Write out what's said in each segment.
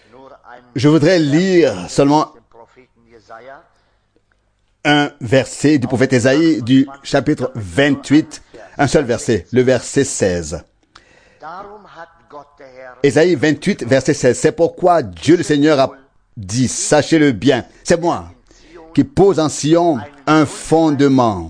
Je voudrais lire seulement un verset du prophète Ésaïe du chapitre 28, un seul verset, le verset 16. Ésaïe 28, verset 16. C'est pourquoi Dieu le Seigneur a dit, sachez-le bien, c'est moi qui pose en Sion un fondement,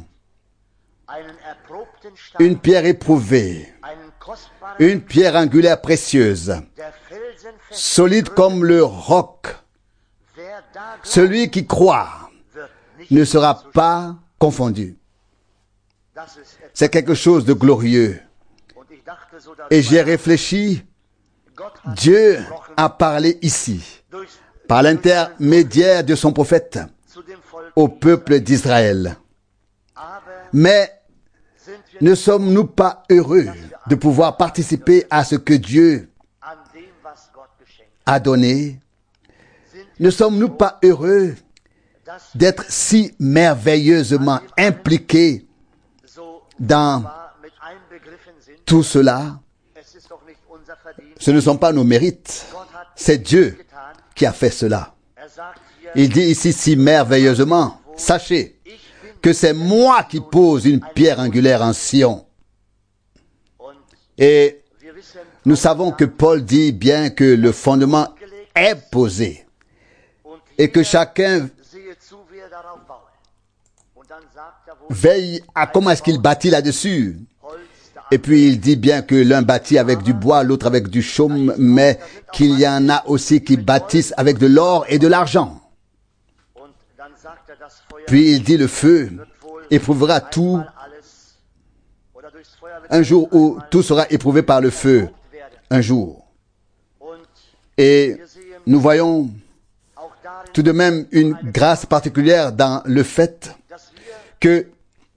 une pierre éprouvée, une pierre angulaire précieuse, solide comme le roc. Celui qui croit ne sera pas confondu. C'est quelque chose de glorieux. Et j'ai réfléchi, Dieu a parlé ici, par l'intermédiaire de son prophète, au peuple d'Israël. Mais ne sommes-nous pas heureux de pouvoir participer à ce que Dieu a donné? Ne sommes-nous pas heureux d'être si merveilleusement impliqués dans tout cela? Ce ne sont pas nos mérites, c'est Dieu qui a fait cela. Il dit ici si merveilleusement, sachez que c'est moi qui pose une pierre angulaire en Sion. Et nous savons que Paul dit bien que le fondement est posé et que chacun veille à comment est-ce qu'il bâtit là-dessus. Et puis il dit bien que l'un bâtit avec du bois, l'autre avec du chaume, mais qu'il y en a aussi qui bâtissent avec de l'or et de l'argent. Puis il dit le feu éprouvera tout, un jour où tout sera éprouvé par le feu, un jour. Et nous voyons tout de même une grâce particulière dans le fait que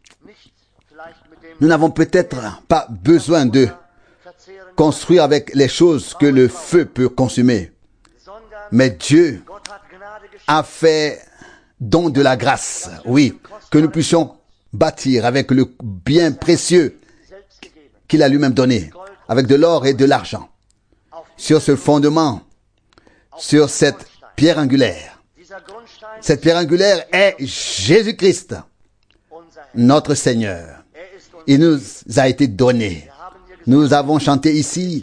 nous n'avons peut-être pas besoin de construire avec les choses que le feu peut consumer. Mais Dieu a fait don de la grâce, oui, que nous puissions bâtir avec le bien précieux qu'il a lui-même donné, avec de l'or et de l'argent. Sur ce fondement, sur cette pierre angulaire. Cette pierre angulaire est Jésus-Christ, notre Seigneur. Il nous a été donné. Nous avons chanté ici.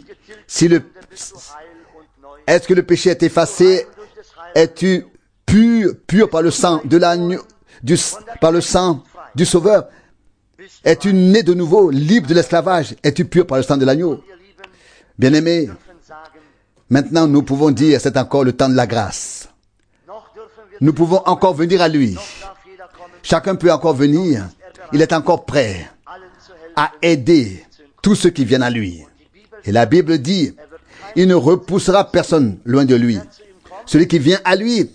Est-ce que le péché est effacé? Es-tu pur par le sang de l'agneau, par le sang du Sauveur? Es-tu né de nouveau, libre de l'esclavage? Es-tu pur par le sang de l'agneau? Bien-aimés, maintenant nous pouvons dire, c'est encore le temps de la grâce. Nous pouvons encore venir à lui. Chacun peut encore venir. Il est encore prêt à aider tous ceux qui viennent à lui. Et la Bible dit, il ne repoussera personne loin de lui. Celui qui vient à lui,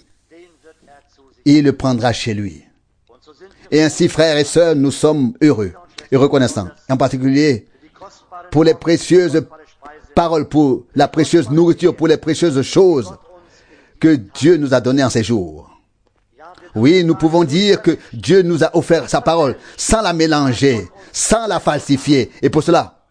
il le prendra chez lui. Et ainsi, frères et sœurs, nous sommes heureux et reconnaissants. En particulier, pour les précieuses paroles, pour la précieuse nourriture, pour les précieuses choses que Dieu nous a données en ces jours. Oui, nous pouvons dire que Dieu nous a offert sa parole sans la mélanger, sans la falsifier. Et pour cela,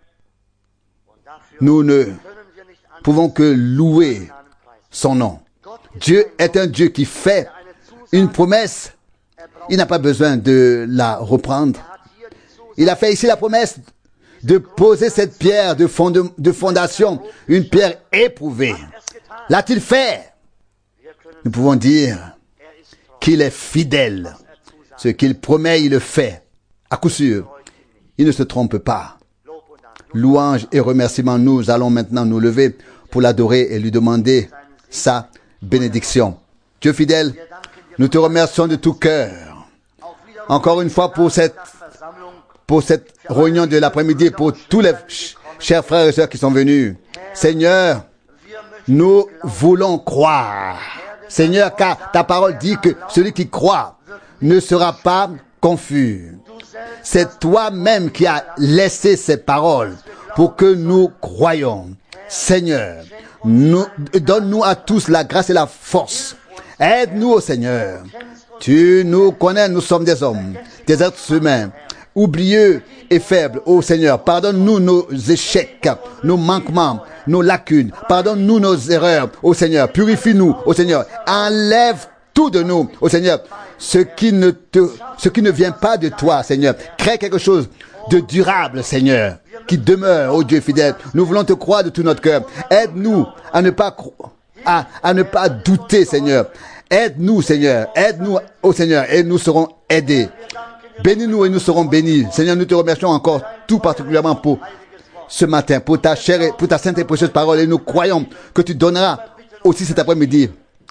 nous ne pouvons que louer son nom. Dieu est un Dieu qui fait une promesse. Il n'a pas besoin de la reprendre. Il a fait ici la promesse de poser cette pierre de fondation, une pierre éprouvée. L'a-t-il fait? Nous pouvons dire qu'il est fidèle. Ce qu'il promet, il le fait. À coup sûr, il ne se trompe pas. Louange et remerciements, nous allons maintenant nous lever pour l'adorer et lui demander sa bénédiction. Dieu fidèle, nous te remercions de tout cœur. Encore une fois pour cette réunion de l'après-midi, pour tous les chers frères et sœurs qui sont venus. Seigneur, nous voulons croire. Seigneur, car ta parole dit que celui qui croit ne sera pas confus. C'est toi-même qui as laissé ces paroles pour que nous croyions. Seigneur, donne-nous à tous la grâce et la force. Aide-nous, Seigneur. Tu nous connais, nous sommes des hommes, des êtres humains, oublieux et faibles. Ô Seigneur, pardonne-nous nos échecs, nos manquements. nos lacunes. Pardonne-nous nos erreurs, ô Seigneur. Purifie-nous, ô Seigneur. Enlève tout de nous, ô Seigneur. Ce qui ne vient pas de toi, Seigneur. Crée quelque chose de durable, Seigneur, qui demeure, ô Dieu fidèle. Nous voulons te croire de tout notre cœur. Aide-nous à ne pas douter, Seigneur. Aide-nous, Seigneur. Aide-nous, ô Seigneur, et nous serons aidés. Bénis-nous et nous serons bénis. Seigneur, nous te remercions encore tout particulièrement pour ce matin, pour ta chère et pour ta sainte et précieuse parole. Et nous croyons que tu donneras aussi cet après-midi,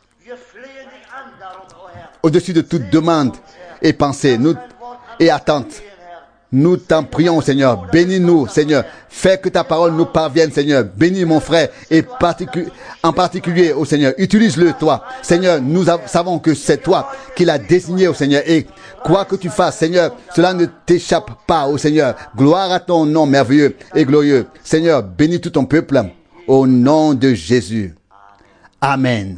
au-dessus de toute demande et pensée et attente. Nous t'en prions, Seigneur. Bénis-nous, Seigneur. Fais que ta parole nous parvienne, Seigneur. Bénis mon frère et en particulier, ô Seigneur. Utilise-le, toi. Seigneur, nous savons que c'est toi qui l'as désigné, ô Seigneur. Et quoi que tu fasses, Seigneur, cela ne t'échappe pas, ô Seigneur. Gloire à ton nom merveilleux et glorieux. Seigneur, bénis tout ton peuple au nom de Jésus. Amen.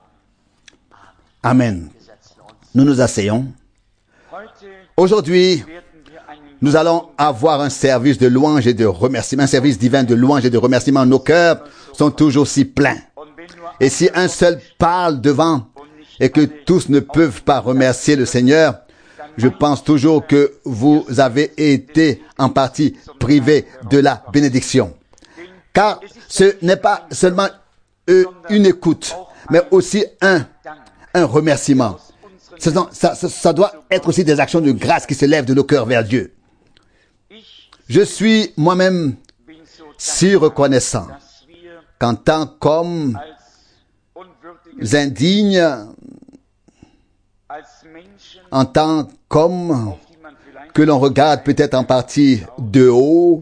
Amen. Nous nous asseyons. Aujourd'hui, nous allons avoir un service de louange et de remerciement, un service divin de louange et de remerciement. Nos cœurs sont toujours si pleins. Et si un seul parle devant et que tous ne peuvent pas remercier le Seigneur, je pense toujours que vous avez été en partie privés de la bénédiction. Car ce n'est pas seulement une écoute, mais aussi un remerciement. Ça doit être aussi des actions de grâce qui se lèvent de nos cœurs vers Dieu. Je suis moi-même si reconnaissant qu'en tant qu'hommes indignes, en tant qu'hommes que l'on regarde peut-être en partie de haut,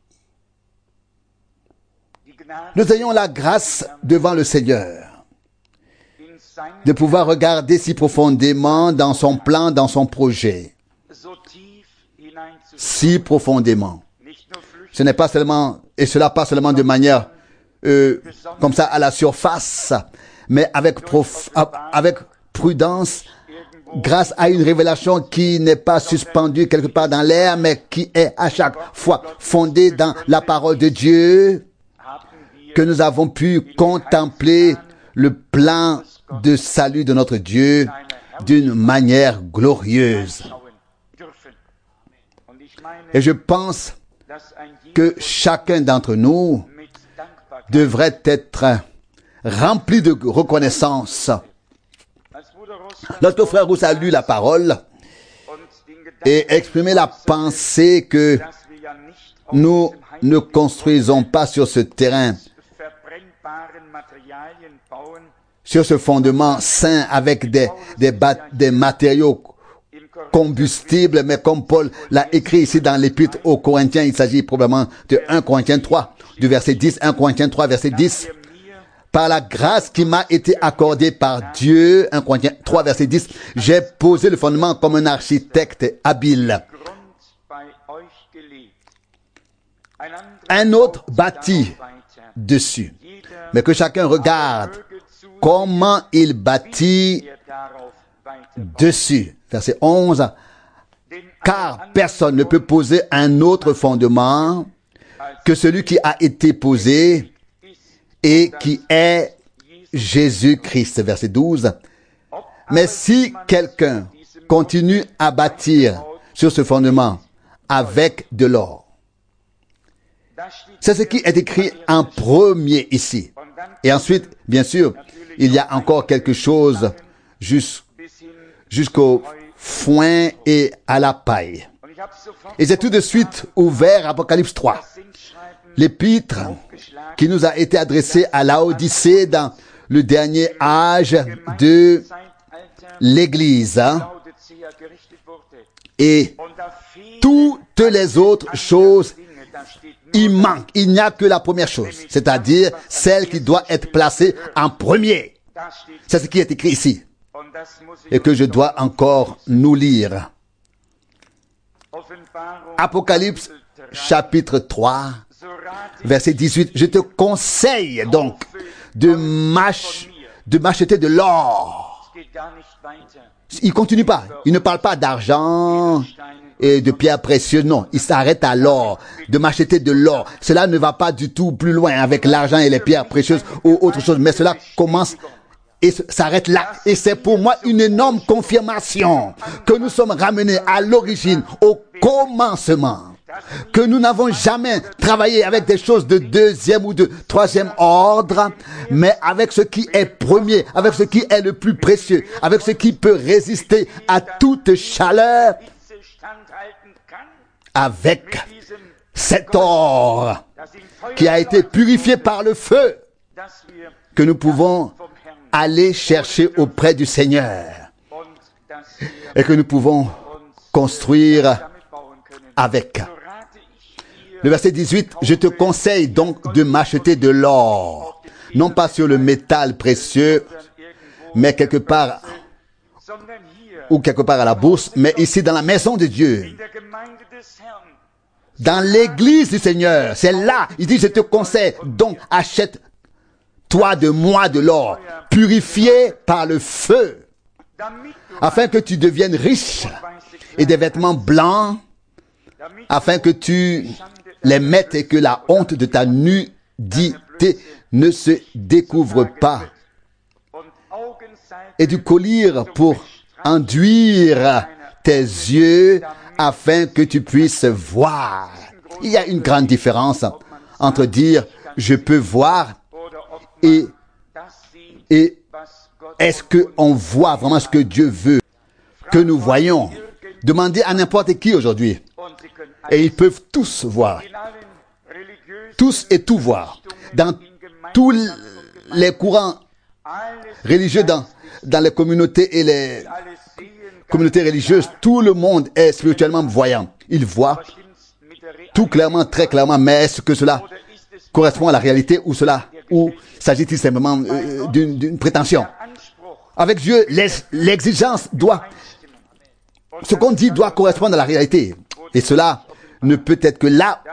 nous ayons la grâce devant le Seigneur de pouvoir regarder si profondément dans son plan, dans son projet. Si profondément. Ce n'est pas seulement, et cela pas seulement de manière comme ça à la surface, mais avec prudence, grâce à une révélation qui n'est pas suspendue quelque part dans l'air, mais qui est à chaque fois fondée dans la parole de Dieu, que nous avons pu contempler le plan de salut de notre Dieu d'une manière glorieuse. Et je pense que chacun d'entre nous devrait être rempli de reconnaissance. Notre frère Rousse a lu la parole et exprimé la pensée que nous ne construisons pas sur ce terrain, sur ce fondement sain avec des matériaux combustible, mais comme Paul l'a écrit ici dans l'épître aux Corinthiens, il s'agit probablement de 1 Corinthiens 3, du verset 10, 1 Corinthiens 3, verset 10. Par la grâce qui m'a été accordée par Dieu, 1 Corinthiens 3, verset 10, j'ai posé le fondement comme un architecte habile. Un autre bâtit dessus. Mais que chacun regarde comment il bâtit dessus. Verset 11. Car personne ne peut poser un autre fondement que celui qui a été posé et qui est Jésus-Christ. Verset 12. Mais si quelqu'un continue à bâtir sur ce fondement avec de l'or, c'est ce qui est écrit en premier ici. Et ensuite, bien sûr, il y a encore quelque chose jusqu'au foin et à la paille. Et j'ai tout de suite ouvert Apocalypse 3, l'épître qui nous a été adressée à Laodicée dans le dernier âge de l'Église. Et toutes les autres choses, il manque. Il n'y a que la première chose, c'est-à-dire celle qui doit être placée en premier. C'est ce qui est écrit ici et que je dois encore nous lire. Apocalypse chapitre 3, verset 18. Je te conseille donc de m'acheter de l'or. Il continue pas. Il ne parle pas d'argent et de pierres précieuses. Non, il s'arrête à l'or, de m'acheter de l'or. Cela ne va pas du tout plus loin avec l'argent et les pierres précieuses ou autre chose, mais cela commence et s'arrête là. Et c'est pour moi une énorme confirmation que nous sommes ramenés à l'origine, au commencement. Que nous n'avons jamais travaillé avec des choses de deuxième ou de troisième ordre, mais avec ce qui est premier, avec ce qui est le plus précieux, avec ce qui peut résister à toute chaleur, avec cet or qui a été purifié par le feu, que nous pouvons aller chercher auprès du Seigneur et que nous pouvons construire avec. Le verset 18, je te conseille donc de m'acheter de l'or, non pas sur le métal précieux, mais quelque part, ou quelque part à la bourse, mais ici dans la maison de Dieu, dans l'église du Seigneur. C'est là, il dit, je te conseille, donc achète-toi de moi de l'or, purifié par le feu, afin que tu deviennes riche, et des vêtements blancs, afin que tu les mettes et que la honte de ta nudité ne se découvre pas. Et du collier pour enduire tes yeux afin que tu puisses voir. Il y a une grande différence entre dire je peux voir et est-ce qu'on voit vraiment ce que Dieu veut que nous voyons. Demandez à n'importe qui aujourd'hui. Et ils peuvent tous voir. Tous et tout voir. Dans tous les courants religieux, dans les communautés et les communautés religieuses, tout le monde est spirituellement voyant. Il voit tout clairement, très clairement, mais est-ce que cela correspond à la réalité ou s'agit-il simplement d'une prétention? Avec Dieu, l'exigence doit, ce qu'on dit doit correspondre à la réalité. Et cela ne peut être que là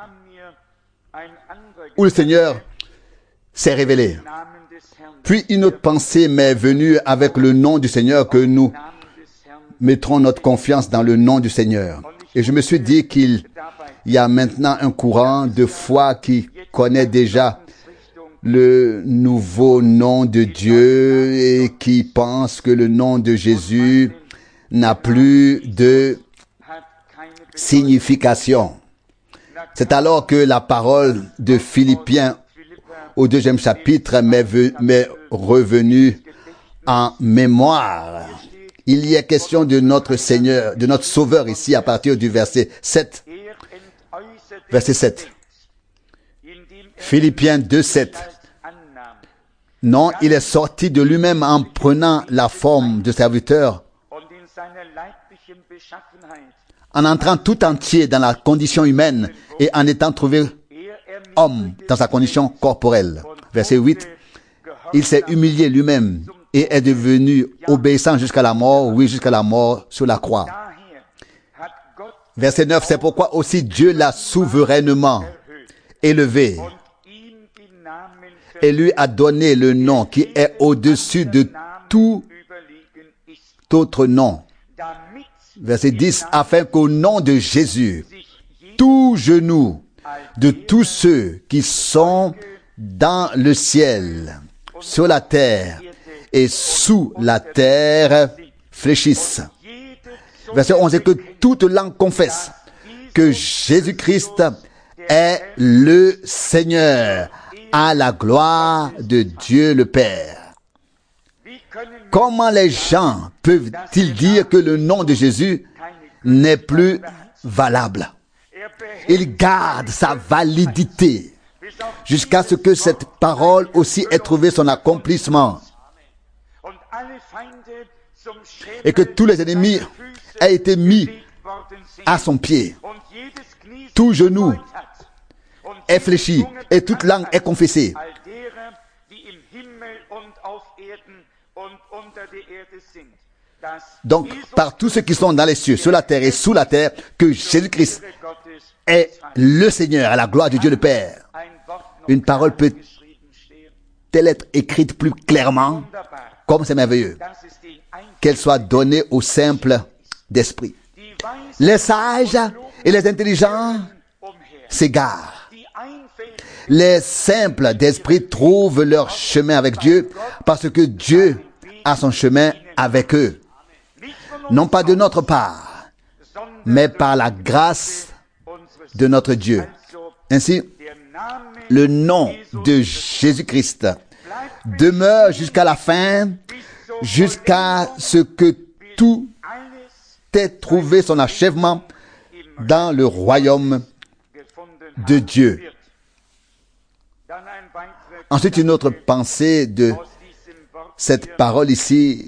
où le Seigneur s'est révélé. Puis une autre pensée m'est venue avec le nom du Seigneur, que nous mettrons notre confiance dans le nom du Seigneur. Et je me suis dit qu'il y a maintenant un courant de foi qui connaît déjà le nouveau nom de Dieu et qui pense que le nom de Jésus n'a plus de signification. C'est alors que la parole de Philippiens au 2e chapitre m'est revenue en mémoire. Il y est question de notre Seigneur, de notre Sauveur ici à partir du verset 7. Verset 7. Philippiens 2:7. Non, il est sorti de lui-même en prenant la forme de serviteur, en entrant tout entier dans la condition humaine et en étant trouvé homme dans sa condition corporelle. Verset 8. Il s'est humilié lui-même et est devenu obéissant jusqu'à la mort, oui, jusqu'à la mort sur la croix. Verset 9. C'est pourquoi aussi Dieu l'a souverainement élevé et lui a donné le nom qui est au-dessus de tout autre nom. Verset 10, afin qu'au nom de Jésus, tout genou de tous ceux qui sont dans le ciel, sur la terre et sous la terre fléchisse. Verset 11, et que toute langue confesse que Jésus-Christ est le Seigneur, à la gloire de Dieu le Père. Comment les gens peuvent-ils dire que le nom de Jésus n'est plus valable? Il garde sa validité jusqu'à ce que cette parole aussi ait trouvé son accomplissement et que tous les ennemis aient été mis à son pied. Tout genou est fléchi et toute langue est confessée. Donc, par tous ceux qui sont dans les cieux, sur la terre et sous la terre, que Jésus-Christ est le Seigneur, à la gloire de Dieu le Père. Une parole peut-elle être écrite plus clairement? Comme c'est merveilleux. Qu'elle soit donnée aux simples d'esprit. Les sages et les intelligents s'égarent. Les simples d'esprit trouvent leur chemin avec Dieu parce que Dieu a son chemin avec eux. Non pas de notre part, mais par la grâce de notre Dieu. Ainsi, le nom de Jésus-Christ demeure jusqu'à la fin, jusqu'à ce que tout ait trouvé son achèvement dans le royaume de Dieu. Ensuite, une autre pensée de cette parole ici,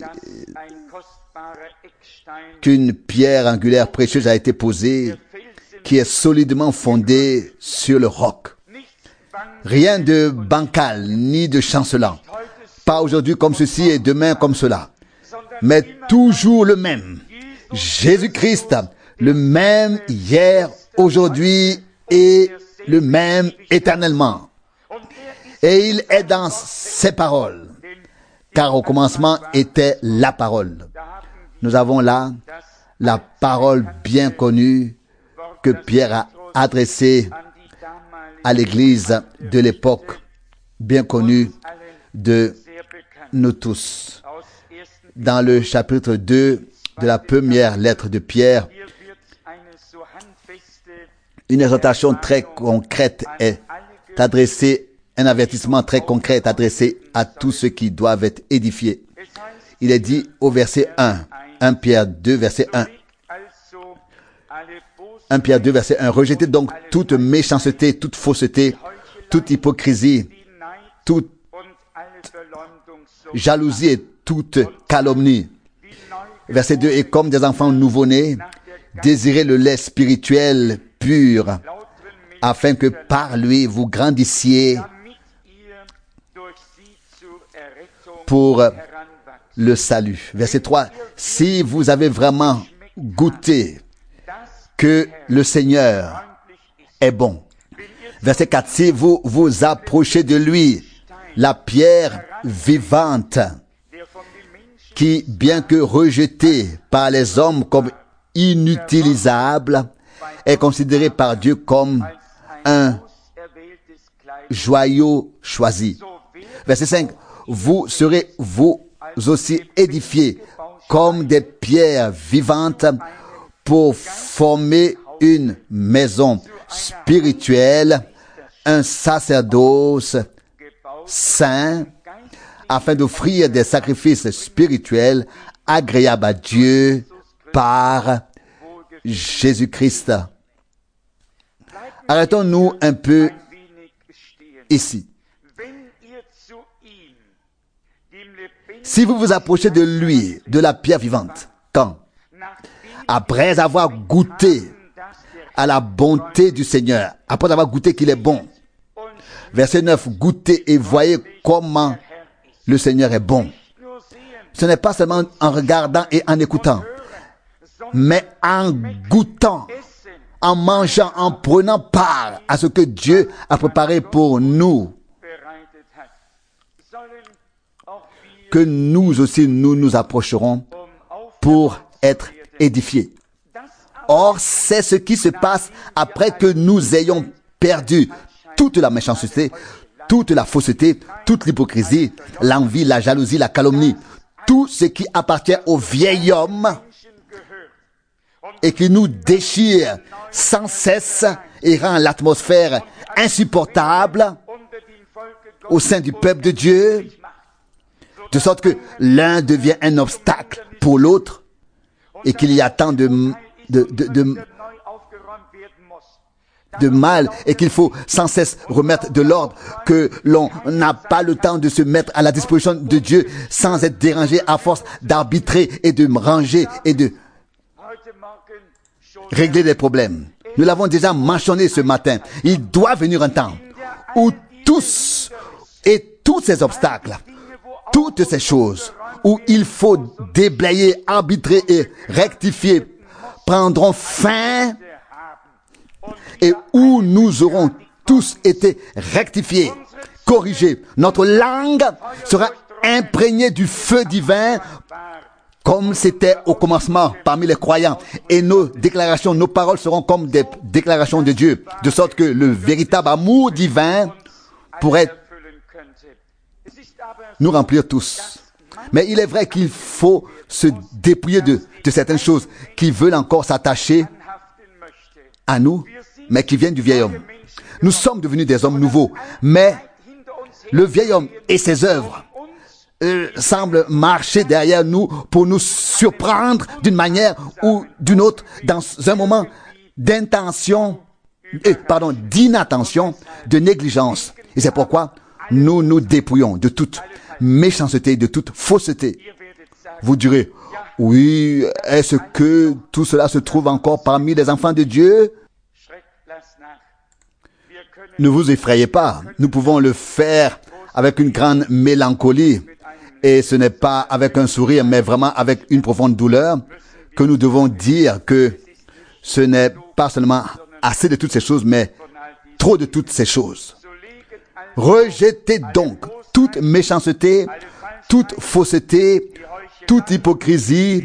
qu'une pierre angulaire précieuse a été posée, qui est solidement fondée sur le roc. Rien de bancal, ni de chancelant. Pas aujourd'hui comme ceci et demain comme cela. Mais toujours le même. Jésus-Christ, le même hier, aujourd'hui et le même éternellement. Et il est dans ses paroles. Car au commencement était la parole. Nous avons là la parole bien connue que Pierre a adressée à l'église de l'époque, bien connue de nous tous. Dans le chapitre 2 de la première lettre de Pierre, une exhortation très concrète est adressée, un avertissement très concret est adressé à tous ceux qui doivent être édifiés. Il est dit au verset 1 Pierre 2, verset 1. 1 Pierre 2, verset 1. Rejetez donc toute méchanceté, toute fausseté, toute hypocrisie, toute jalousie et toute calomnie. Verset 2. Et comme des enfants nouveau-nés, désirez le lait spirituel pur, afin que par lui vous grandissiez pour le salut. Verset 3. Si vous avez vraiment goûté que le Seigneur est bon. Verset 4. Si vous vous approchez de lui, la pierre vivante, qui, bien que rejetée par les hommes comme inutilisable, est considérée par Dieu comme un joyau choisi. Verset 5. Vous serez vous aussi édifiés comme des pierres vivantes pour former une maison spirituelle, un sacerdoce saint, afin d'offrir des sacrifices spirituels agréables à Dieu par Jésus-Christ. Arrêtons-nous un peu ici. Si vous vous approchez de lui, de la pierre vivante, quand? Après avoir goûté à la bonté du Seigneur, après avoir goûté qu'il est bon. Verset 9, goûtez et voyez comment le Seigneur est bon. Ce n'est pas seulement en regardant et en écoutant, mais en goûtant, en mangeant, en prenant part à ce que Dieu a préparé pour nous. Que nous aussi, nous nous approcherons pour être édifiés. Or, c'est ce qui se passe après que nous ayons perdu toute la méchanceté, toute la fausseté, toute l'hypocrisie, l'envie, la jalousie, la calomnie, tout ce qui appartient au vieil homme et qui nous déchire sans cesse et rend l'atmosphère insupportable au sein du peuple de Dieu, de sorte que l'un devient un obstacle pour l'autre et qu'il y a tant de mal et qu'il faut sans cesse remettre de l'ordre, que l'on n'a pas le temps de se mettre à la disposition de Dieu sans être dérangé à force d'arbitrer et de ranger et de régler des problèmes. Nous l'avons déjà mentionné ce matin. Il doit venir un temps où tous et tous ces obstacles, toutes ces choses où il faut déblayer, arbitrer et rectifier prendront fin et où nous aurons tous été rectifiés, corrigés. Notre langue sera imprégnée du feu divin comme c'était au commencement parmi les croyants. Et nos déclarations, nos paroles seront comme des déclarations de Dieu, de sorte que le véritable amour divin pourrait nous remplir tous. Mais il est vrai qu'il faut se dépouiller de certaines choses qui veulent encore s'attacher à nous, mais qui viennent du vieil homme. Nous sommes devenus des hommes nouveaux, mais le vieil homme et ses œuvres semblent marcher derrière nous pour nous surprendre d'une manière ou d'une autre dans un moment d'inattention, de négligence. Et c'est pourquoi nous nous dépouillons de toute méchanceté, de toute fausseté. Vous direz, oui, est-ce que tout cela se trouve encore parmi les enfants de Dieu? Ne vous effrayez pas, nous pouvons le faire avec une grande mélancolie. Et ce n'est pas avec un sourire, mais vraiment avec une profonde douleur que nous devons dire que ce n'est pas seulement assez de toutes ces choses, mais trop de toutes ces choses. Rejetez donc toute méchanceté, toute fausseté, toute hypocrisie,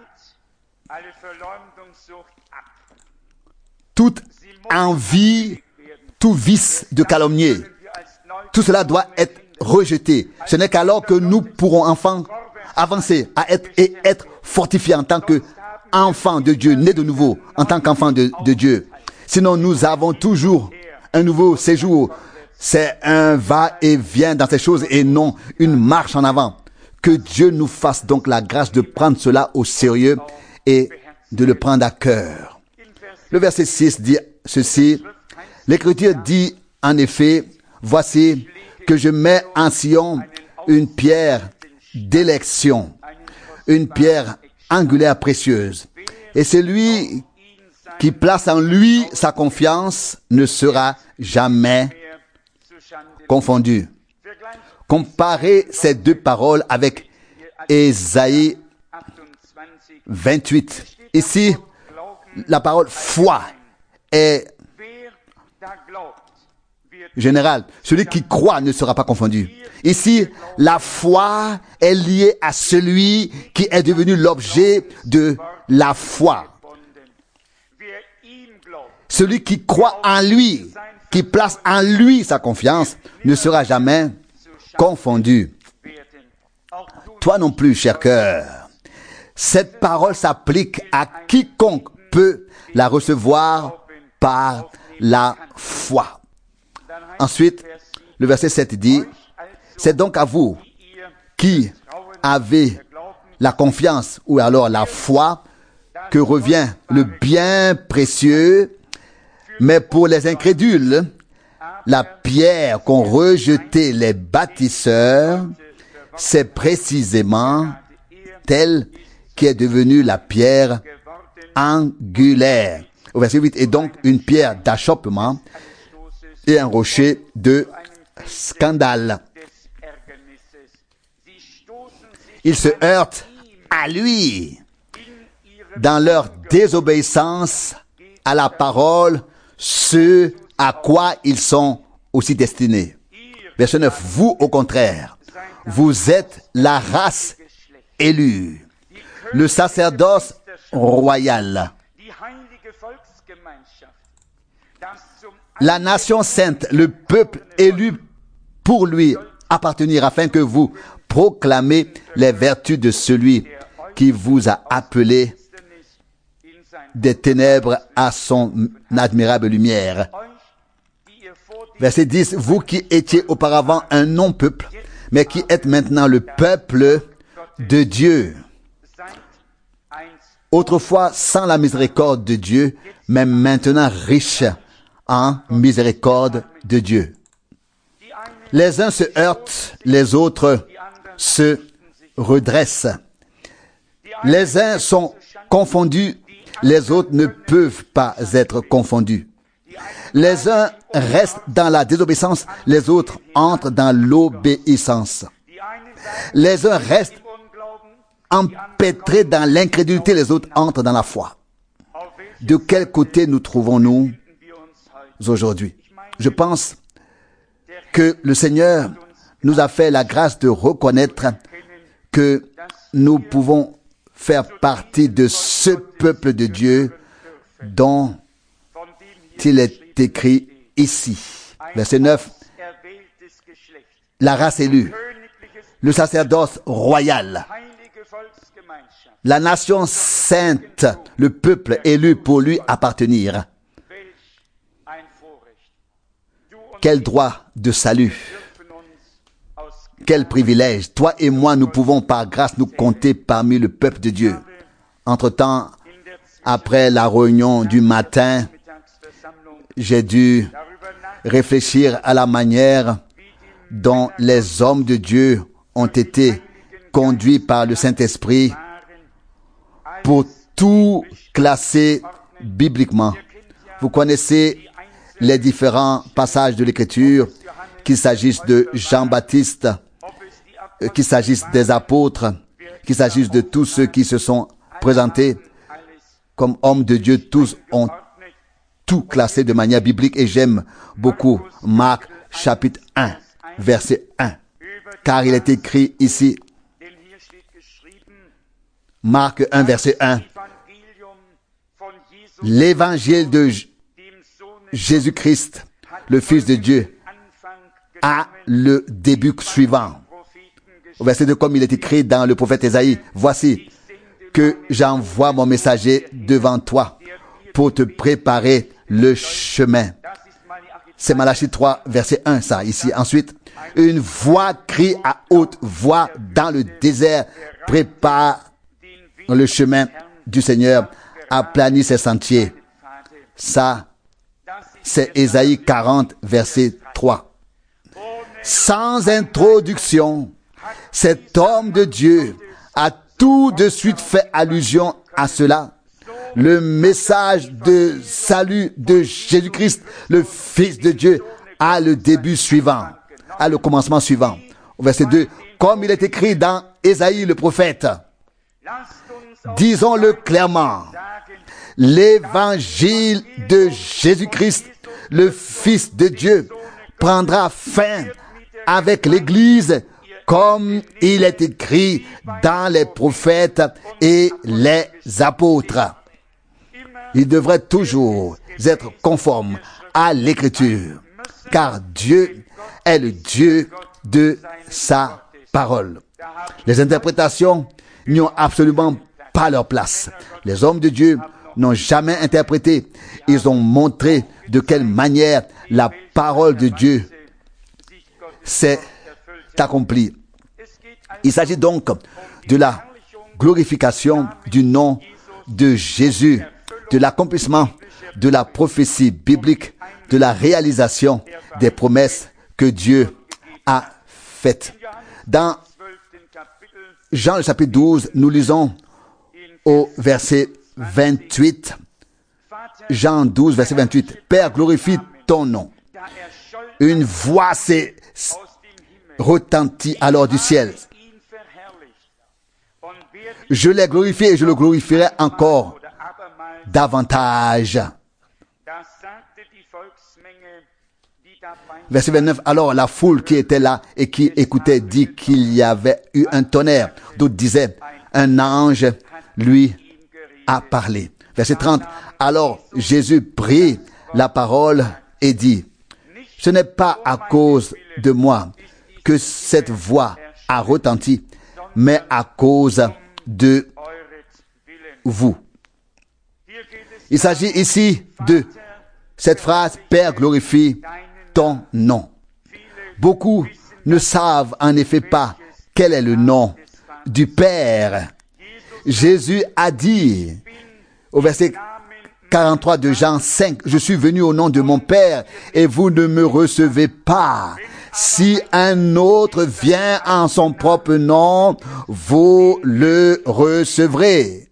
toute envie, tout vice de calomnier. Tout cela doit être rejeté. Ce n'est qu'alors que nous pourrons enfin avancer et être fortifiés en tant qu'enfants de Dieu, nés de nouveau, en tant qu'enfants de Dieu. Sinon, nous avons toujours un nouveau séjour. C'est un va-et-vient dans ces choses et non une marche en avant. Que Dieu nous fasse donc la grâce de prendre cela au sérieux et de le prendre à cœur. Le verset 6 dit ceci. L'Écriture dit en effet, voici que je mets en Sion une pierre d'élection, une pierre angulaire précieuse. Et celui qui place en lui sa confiance ne sera jamais confondu. Comparez ces deux paroles avec Ésaïe 28. Ici, la parole foi est générale. Celui qui croit ne sera pas confondu. Ici, la foi est liée à celui qui est devenu l'objet de la foi. Celui qui croit en lui, qui place en lui sa confiance, ne sera jamais confondu. Toi non plus, cher cœur. Cette parole s'applique à quiconque peut la recevoir par la foi. Ensuite, le verset 7 dit, c'est donc à vous qui avez la confiance ou alors la foi que revient le bien précieux, mais pour les incrédules, la pierre qu'ont rejetée les bâtisseurs, c'est précisément telle qui est devenue la pierre angulaire. Au verset 8, et donc une pierre d'achoppement et un rocher de scandale. Ils se heurtent à lui dans leur désobéissance à la parole, ce à quoi ils sont aussi destinés. Verset 9, vous au contraire, vous êtes la race élue, le sacerdoce royal, la nation sainte, le peuple élu pour lui appartenir, afin que vous proclamez les vertus de celui qui vous a appelé des ténèbres à son admirable lumière. Verset 10, vous qui étiez auparavant un non-peuple, mais qui êtes maintenant le peuple de Dieu. Autrefois sans la miséricorde de Dieu, mais maintenant riche en miséricorde de Dieu. Les uns se heurtent, les autres se redressent. Les uns sont confondus, les autres ne peuvent pas être confondus. Les uns restent dans la désobéissance, les autres entrent dans l'obéissance. Les uns restent empêtrés dans l'incrédulité, les autres entrent dans la foi. De quel côté nous trouvons-nous aujourd'hui? Je pense que le Seigneur nous a fait la grâce de reconnaître que nous pouvons faire partie de ce peuple de Dieu dont il est écrit ici. Verset 9. La race élue, le sacerdoce royal, la nation sainte, le peuple élu pour lui appartenir. Quel droit de salut! Quel privilège! Toi et moi, nous pouvons par grâce nous compter parmi le peuple de Dieu. Entre-temps, après la réunion du matin, j'ai dû réfléchir à la manière dont les hommes de Dieu ont été conduits par le Saint-Esprit pour tout classer bibliquement. Vous connaissez les différents passages de l'Écriture, qu'il s'agisse de Jean-Baptiste, qu'il s'agisse des apôtres, qu'il s'agisse de tous ceux qui se sont présentés comme hommes de Dieu. Tous ont tout classé de manière biblique et j'aime beaucoup Marc chapitre 1, verset 1. Car il est écrit ici, Marc 1, verset 1, l'évangile de Jésus-Christ, le Fils de Dieu, a le début suivant. Au verset 2, comme il est écrit dans le prophète Ésaïe, voici que j'envoie mon messager devant toi pour te préparer le chemin. C'est Malachie 3, verset 1, ça, ici. Ensuite, une voix crie à haute voix dans le désert, prépare le chemin du Seigneur, aplanit ses sentiers. Ça, c'est Ésaïe 40, verset 3. Sans introduction, cet homme de Dieu a tout de suite fait allusion à cela. Le message de salut de Jésus-Christ, le Fils de Dieu, a le début suivant, a le commencement suivant. Au verset 2, comme il est écrit dans Ésaïe le prophète, disons-le clairement, l'évangile de Jésus-Christ, le Fils de Dieu, prendra fin avec l'Église comme il est écrit dans les prophètes et les apôtres. Il devrait toujours être conforme à l'Écriture, car Dieu est le Dieu de sa parole. Les interprétations n'y ont absolument pas leur place. Les hommes de Dieu n'ont jamais interprété. Ils ont montré de quelle manière la parole de Dieu s'est accomplie. Il s'agit donc de la glorification du nom de Jésus, de l'accomplissement de la prophétie biblique, de la réalisation des promesses que Dieu a faites. Dans Jean le chapitre 12, nous lisons au verset 28, Jean 12, verset 28, « Père, glorifie ton nom. » Une voix s'est retentie alors du ciel. Je l'ai glorifié et je le glorifierai encore davantage. Verset 29, alors la foule qui était là et qui écoutait dit qu'il y avait eu un tonnerre. D'autres disaient, un ange lui a parlé. Verset 30, alors Jésus prit la parole et dit, ce n'est pas à cause de moi que cette voix a retenti, mais à cause de vous. Il s'agit ici de cette phrase, Père, glorifie ton nom. Beaucoup ne savent en effet pas quel est le nom du Père. Jésus a dit au verset 43 de Jean 5, je suis venu au nom de mon Père et vous ne me recevez pas. Si un autre vient en son propre nom, vous le recevrez.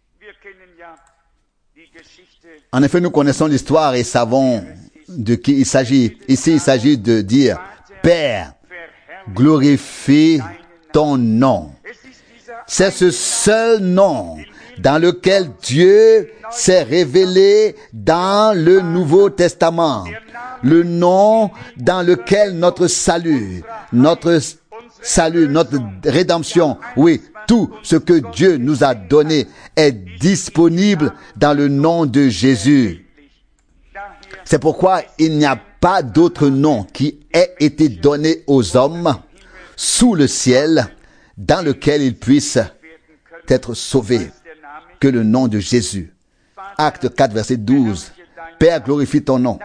En effet, nous connaissons l'histoire et savons de qui il s'agit. Ici, il s'agit de dire, Père, glorifie ton nom. C'est ce seul nom dans lequel Dieu s'est révélé dans le Nouveau Testament. Le nom dans lequel notre salut, notre salut, notre rédemption, oui, tout ce que Dieu nous a donné est disponible dans le nom de Jésus. C'est pourquoi il n'y a pas d'autre nom qui ait été donné aux hommes sous le ciel dans lequel ils puissent être sauvés que le nom de Jésus. Acte 4, verset 12. Père, glorifie ton nom.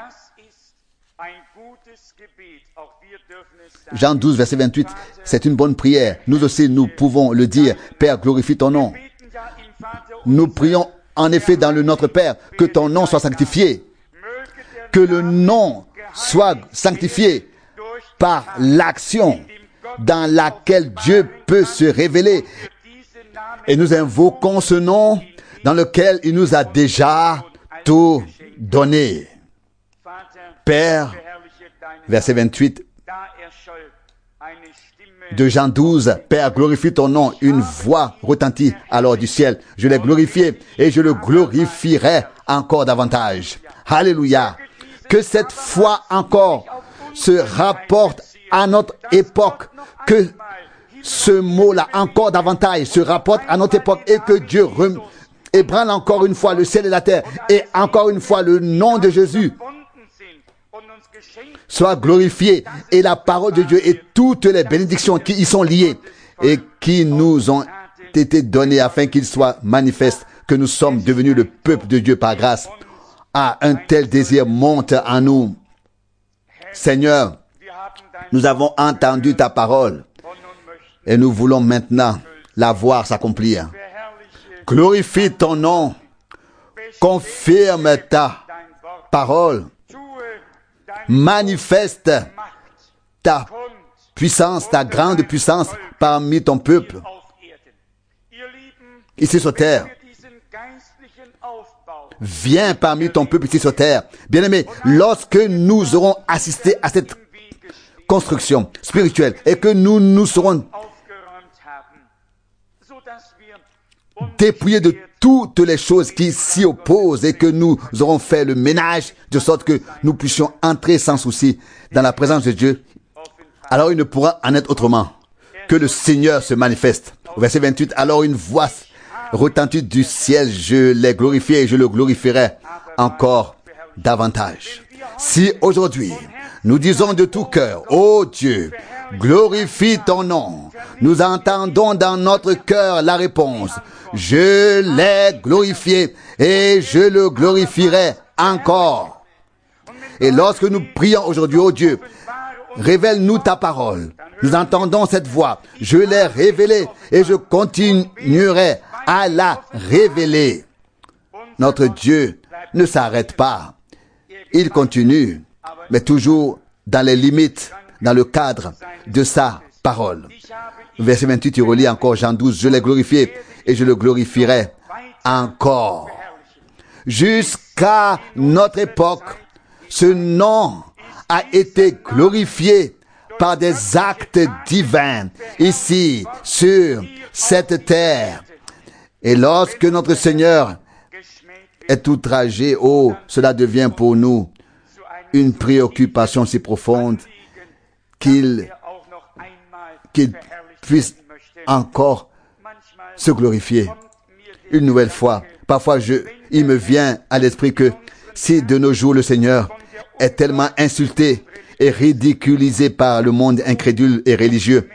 Jean 12, verset 28. C'est une bonne prière. Nous aussi, nous pouvons le dire. Père, glorifie ton nom. Nous prions en effet dans le Notre Père que ton nom soit sanctifié. Que le nom soit sanctifié par l'action dans laquelle Dieu peut se révéler. Et nous invoquons ce nom dans lequel il nous a déjà tout donné. Père, verset 28 de Jean 12, Père, glorifie ton nom. Une voix retentit alors du ciel. Je l'ai glorifié et je le glorifierai encore davantage. Alléluia. Que cette foi encore se rapporte à notre époque. Que ce mot-là encore davantage se rapporte à notre époque et que Dieu ébranle encore une fois le ciel et la terre et encore une fois le nom de Jésus soit glorifié et la parole de Dieu et toutes les bénédictions qui y sont liées et qui nous ont été données afin qu'ils soient manifestes, que nous sommes devenus le peuple de Dieu par grâce. Ah, un tel désir monte en nous. Seigneur, nous avons entendu ta parole et nous voulons maintenant la voir s'accomplir. Glorifie ton nom, confirme ta parole, manifeste ta puissance, ta grande puissance parmi ton peuple, ici sur terre. Viens parmi ton peuple ici sur terre. Bien-aimés, lorsque nous aurons assisté à cette construction spirituelle et que nous nous serons dépouillés de toutes les choses qui s'y opposent et que nous aurons fait le ménage de sorte que nous puissions entrer sans souci dans la présence de Dieu, alors il ne pourra en être autrement que le Seigneur se manifeste. Au verset 28, alors une voix retentit du ciel, je l'ai glorifié et je le glorifierai encore davantage. Si aujourd'hui nous disons de tout cœur, ô Dieu, glorifie ton nom, nous entendons dans notre cœur la réponse, je l'ai glorifié et je le glorifierai encore. Et lorsque nous prions aujourd'hui, ô Dieu, révèle-nous ta parole. Nous entendons cette voix. Je l'ai révélée et je continuerai à la révéler. Notre Dieu ne s'arrête pas. Il continue, mais toujours dans les limites, dans le cadre de sa parole. Verset 28, il relit encore Jean 12. Je l'ai glorifié et je le glorifierai encore. Jusqu'à notre époque, ce nom a été glorifié par des actes divins ici, sur cette terre. Et lorsque notre Seigneur est outragé, oh, cela devient pour nous une préoccupation si profonde qu'il puisse encore se glorifier une nouvelle fois. Parfois, il me vient à l'esprit que si de nos jours le Seigneur est tellement insulté et ridiculisé par le monde incrédule et religieux,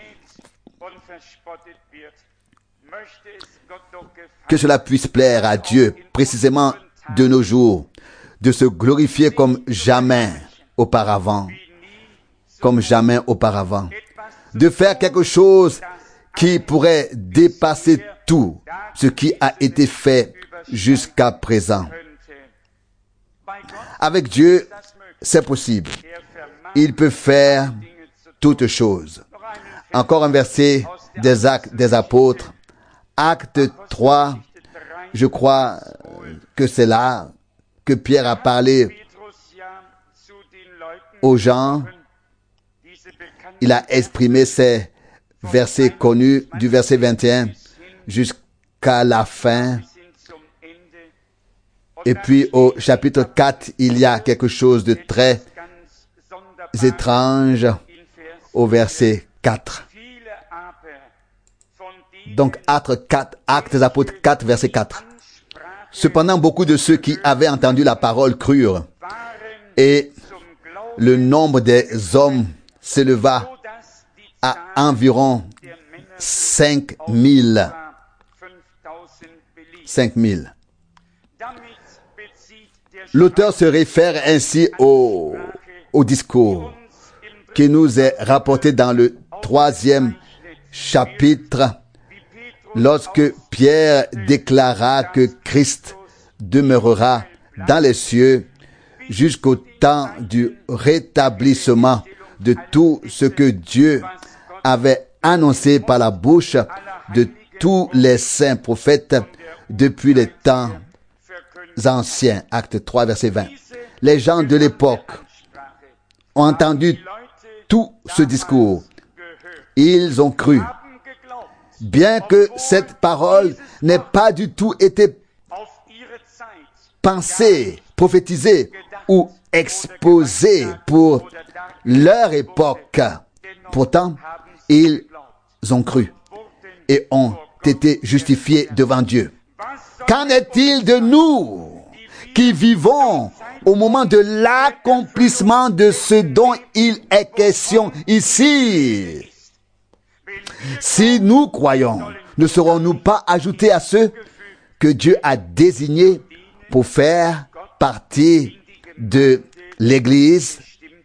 que cela puisse plaire à Dieu, précisément de nos jours, de se glorifier comme jamais auparavant, de faire quelque chose qui pourrait dépasser tout ce qui a été fait jusqu'à présent. Avec Dieu, c'est possible. Il peut faire toutes choses. Encore un verset des Actes des Apôtres. Acte 3, je crois que c'est là que Pierre a parlé aux gens. Il a exprimé ces versets connus du verset 21 jusqu'à la fin. Et puis au chapitre 4, il y a quelque chose de très étrange au verset 4. Donc, Actes des Apôtres 4, verset 4. Cependant, beaucoup de ceux qui avaient entendu la parole crurent, et le nombre des hommes s'éleva à environ 5000. 5000. L'auteur se réfère ainsi au discours qui nous est rapporté dans le 3e chapitre, lorsque Pierre déclara que Christ demeurera dans les cieux jusqu'au temps du rétablissement de tout ce que Dieu avait annoncé par la bouche de tous les saints prophètes depuis les temps anciens. Acte 3, verset 20. Les gens de l'époque ont entendu tout ce discours. Ils ont cru. Bien que cette parole n'ait pas du tout été pensée, prophétisée ou exposée pour leur époque, pourtant, ils ont cru et ont été justifiés devant Dieu. Qu'en est-il de nous qui vivons au moment de l'accomplissement de ce dont il est question ici? Si nous croyons, ne serons-nous pas ajoutés à ceux que Dieu a désignés pour faire partie de l'Église?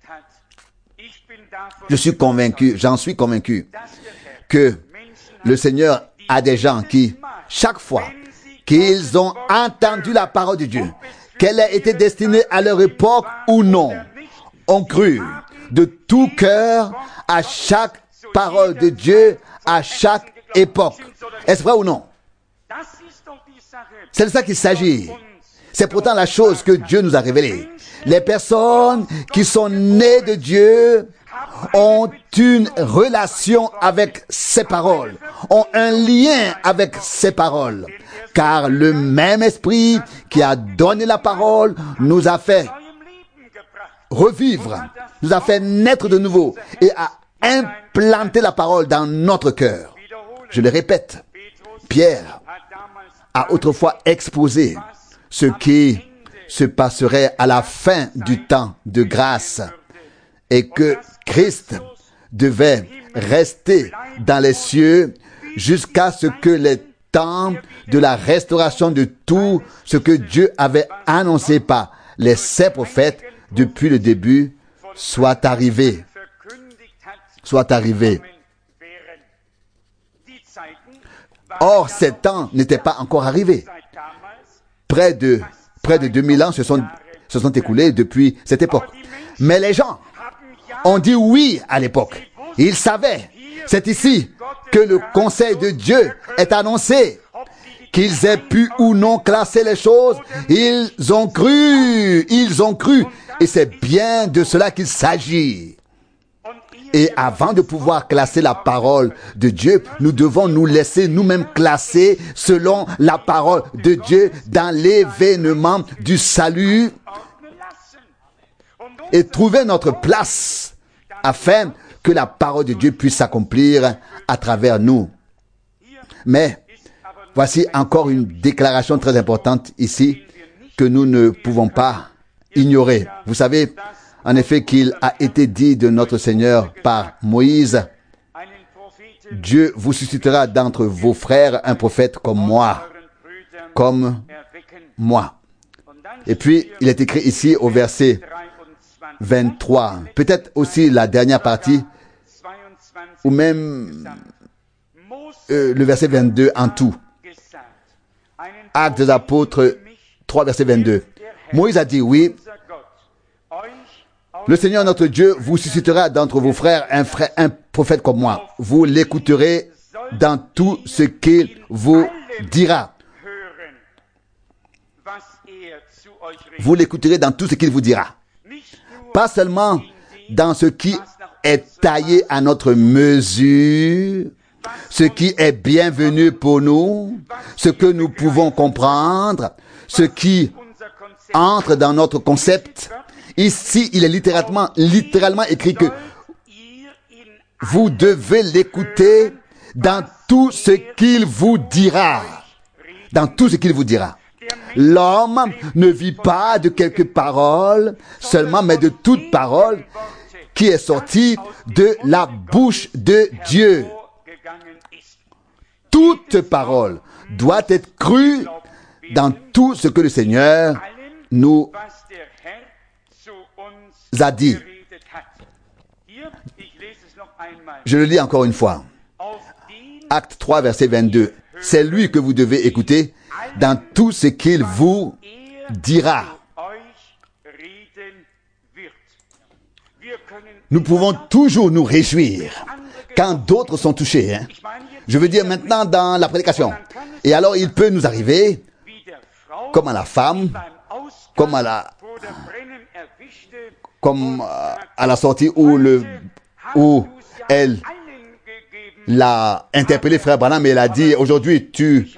J'en suis convaincu que le Seigneur a des gens qui, chaque fois qu'ils ont entendu la parole de Dieu, qu'elle a été destinée à leur époque ou non, ont cru de tout cœur à chaque parole de Dieu, à chaque époque. Est-ce vrai ou non? C'est de ça qu'il s'agit. C'est pourtant la chose que Dieu nous a révélée. Les personnes qui sont nées de Dieu ont une relation avec ses paroles, ont un lien avec ses paroles. Car le même esprit qui a donné la parole nous a fait revivre, nous a fait naître de nouveau et a implanté la parole dans notre cœur. Je le répète, Pierre a autrefois exposé ce qui se passerait à la fin du temps de grâce et que Christ devait rester dans les cieux jusqu'à ce que les temps de la restauration de tout ce que Dieu avait annoncé par les saints prophètes depuis le début soit arrivé. Or, ces temps n'étaient pas encore arrivés. Près de 2000 ans se sont écoulés depuis cette époque. Mais les gens ont dit oui à l'époque. Ils savaient. C'est ici que le conseil de Dieu est annoncé. Qu'ils aient pu ou non classer les choses, ils ont cru. Et c'est bien de cela qu'il s'agit. Et avant de pouvoir classer la parole de Dieu, nous devons nous laisser nous-mêmes classer selon la parole de Dieu dans l'événement du salut et trouver notre place afin que la parole de Dieu puisse s'accomplir à travers nous. Mais voici encore une déclaration très importante ici que nous ne pouvons pas ignorer. Vous savez, en effet, qu'il a été dit de notre Seigneur par Moïse, Dieu vous suscitera d'entre vos frères un prophète comme moi. Et puis, il est écrit ici au verset 23, peut-être aussi la dernière partie, ou même le verset 22 en tout. Actes des Apôtres 3, verset 22. Moïse a dit, oui, le Seigneur notre Dieu vous suscitera d'entre vos frères un prophète comme moi. Vous l'écouterez dans tout ce qu'il vous dira. Vous l'écouterez dans tout ce qu'il vous dira. Pas seulement dans ce qui est taillé à notre mesure, ce qui est bienvenu pour nous, ce que nous pouvons comprendre, ce qui entre dans notre concept. Ici, il est littéralement écrit que vous devez l'écouter dans tout ce qu'il vous dira. Dans tout ce qu'il vous dira. L'homme ne vit pas de quelques paroles seulement, mais de toute parole qui est sortie de la bouche de Dieu. Toute parole doit être crue dans tout ce que le Seigneur nous a dit. Je le lis encore une fois. Acte 3, verset 22. C'est lui que vous devez écouter dans tout ce qu'il vous dira. Nous pouvons toujours nous réjouir quand d'autres sont touchés. Je veux dire maintenant dans la prédication. Et alors il peut nous arriver, comme à la femme, comme à la sortie où elle l'a interpellé frère Branham et elle a dit, aujourd'hui tu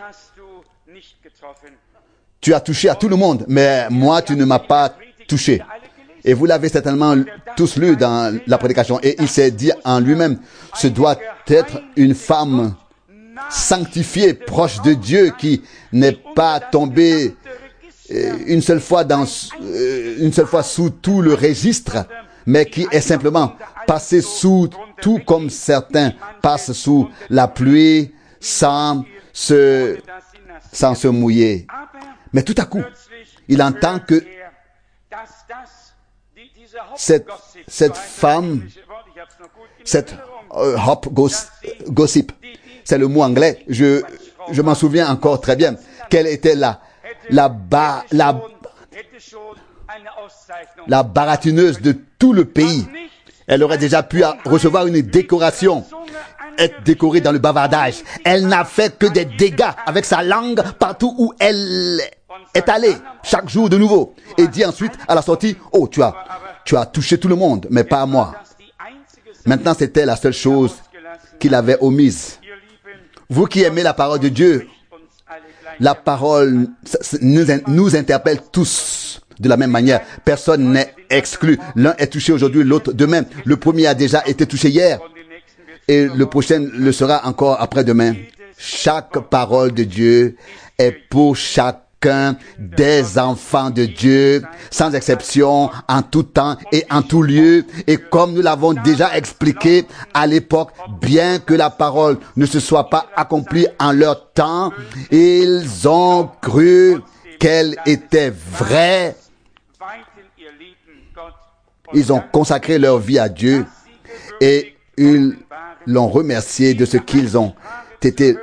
as touché à tout le monde, mais moi tu ne m'as pas touché. Et vous l'avez certainement tous lu dans la prédication. Et il s'est dit en lui-même, ce doit être une femme sanctifiée, proche de Dieu, qui n'est pas tombée une seule fois sous tout le registre, mais qui est simplement passée sous tout comme certains passent sous la pluie sans se mouiller. Mais tout à coup, il entend que cette femme, cette hop gossip, c'est le mot anglais, je m'en souviens encore très bien, quelle était la baratineuse de tout le pays. Elle aurait déjà pu recevoir une décoration, être décorée dans le bavardage. Elle n'a fait que des dégâts avec sa langue partout où elle est allée, chaque jour de nouveau. Et dit ensuite à la sortie, oh, tu as touché tout le monde, mais pas moi. Maintenant, c'était la seule chose qu'il avait omise. Vous qui aimez la parole de Dieu, la parole nous interpelle tous de la même manière. Personne n'est exclu. L'un est touché aujourd'hui, l'autre demain. Le premier a déjà été touché hier et le prochain le sera encore après-demain. Chaque parole de Dieu est pour chacun des enfants de Dieu, sans exception, en tout temps et en tout lieu. Et comme nous l'avons déjà expliqué à l'époque, bien que la parole ne se soit pas accomplie en leur temps, ils ont cru qu'elle était vraie. Ils ont consacré leur vie à Dieu et ils l'ont remercié de ce qu'ils ont été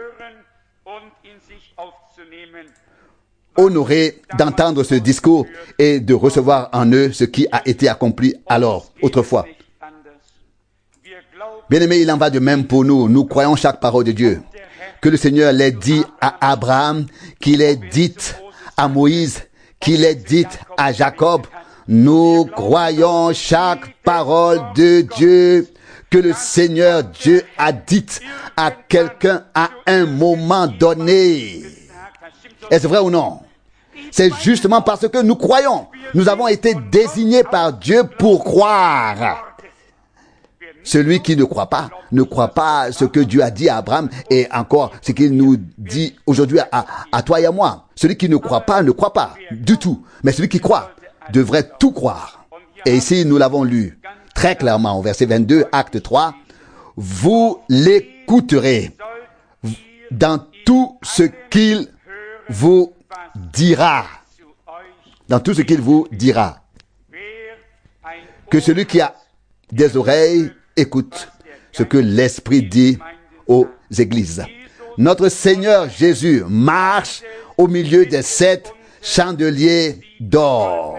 honorés d'entendre ce discours et de recevoir en eux ce qui a été accompli alors, autrefois. Bien-aimés, il en va de même pour nous. Nous croyons chaque parole de Dieu. Que le Seigneur l'ait dit à Abraham, qu'il ait dit à Moïse, qu'il ait dit à Jacob. Nous croyons chaque parole de Dieu que le Seigneur Dieu a dite à quelqu'un à un moment donné. Est-ce vrai ou non? C'est justement parce que nous croyons. Nous avons été désignés par Dieu pour croire. Celui qui ne croit pas ce que Dieu a dit à Abraham et encore ce qu'il nous dit aujourd'hui à toi et à moi. Celui qui ne croit pas du tout. Mais celui qui croit devrait tout croire. Et ici, nous l'avons lu très clairement au verset 22, acte 3. Vous l'écouterez dans tout ce qu'il vous dira. Dans tout ce qu'il vous dira. Que celui qui a des oreilles écoute ce que l'Esprit dit aux églises. Notre Seigneur Jésus marche au milieu des 7 chandeliers d'or.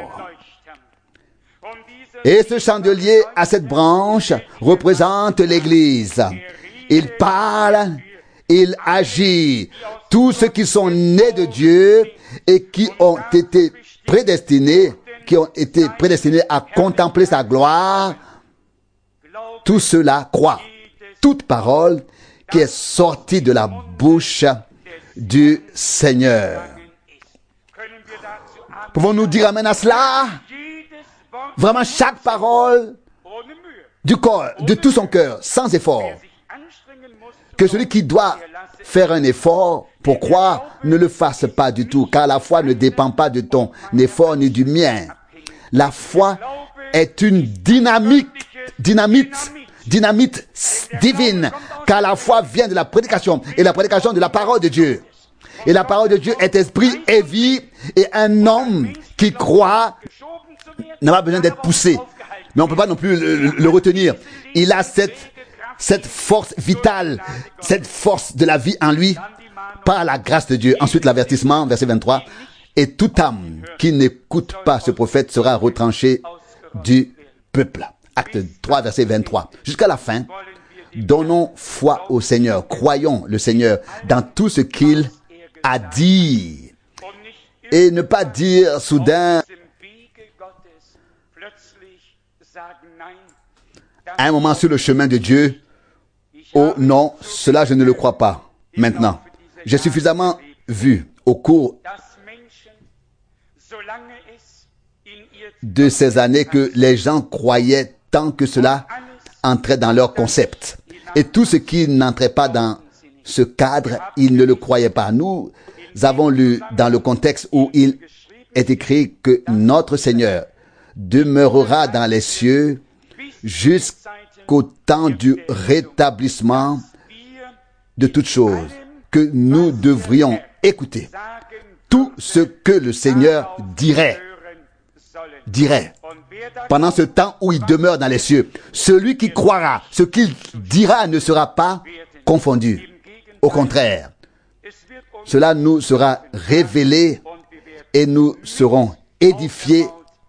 Et ce chandelier à 7 branches représente l'Église. Il parle, il agit. Tous ceux qui sont nés de Dieu et qui ont été prédestinés à contempler sa gloire, tout cela croit. Toute parole qui est sortie de la bouche du Seigneur. Pouvons-nous dire amen à cela? Vraiment chaque parole du corps, de tout son cœur, sans effort. que celui qui doit faire un effort pour croire ne le fasse pas du tout, car la foi ne dépend pas de ton effort ni du mien. La foi est une dynamite divine, car la foi vient de la prédication, et la prédication de la parole de Dieu. Et la parole de Dieu est esprit et vie, et un homme qui croit n'a pas besoin d'être poussé. Mais on ne peut pas non plus le retenir. Il a cette force vitale, cette force de la vie en lui, par la grâce de Dieu. Ensuite, l'avertissement, verset 23. Et toute âme qui n'écoute pas ce prophète sera retranchée du peuple. Acte 3, verset 23. Jusqu'à la fin, donnons foi au Seigneur. Croyons le Seigneur dans tout ce qu'il a dit. Et ne pas dire soudain, à un moment sur le chemin de Dieu, oh non, cela je ne le crois pas. Maintenant, j'ai suffisamment vu au cours de ces années que les gens croyaient tant que cela entrait dans leur concept. Et tout ce qui n'entrait pas dans ce cadre, ils ne le croyaient pas. Nous avons lu dans le contexte où il est écrit que notre Seigneur demeurera dans les cieux jusqu'au temps du rétablissement de toutes choses, que nous devrions écouter tout ce que le Seigneur dirait pendant ce temps où il demeure dans les cieux. Celui qui croira, ce qu'il dira ne sera pas confondu. Au contraire, cela nous sera révélé et nous serons édifiés